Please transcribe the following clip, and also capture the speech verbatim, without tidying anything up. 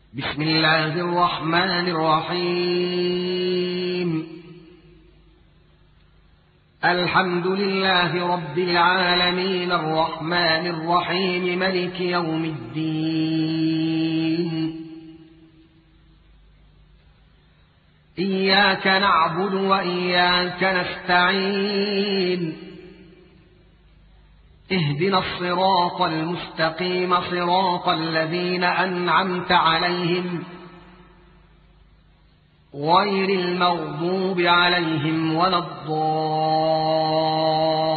بسم الله الرحمن الرحيم. الحمد لله رب العالمين الرحمن الرحيم ملك يوم الدين. إياك نعبد وإياك نستعين. اهدنا الصراط المستقيم صراط الذين أنعمت عليهم غير المغضوب عليهم ولا الضالين.